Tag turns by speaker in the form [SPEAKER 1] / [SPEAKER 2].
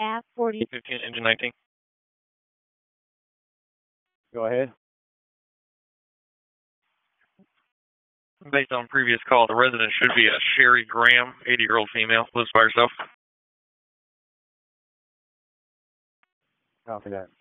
[SPEAKER 1] F40.
[SPEAKER 2] 15, engine 19.
[SPEAKER 3] Go ahead.
[SPEAKER 2] Based on previous call, the resident should be a Sherry Graham, 80-year-old female, lives by herself.
[SPEAKER 3] Copy that.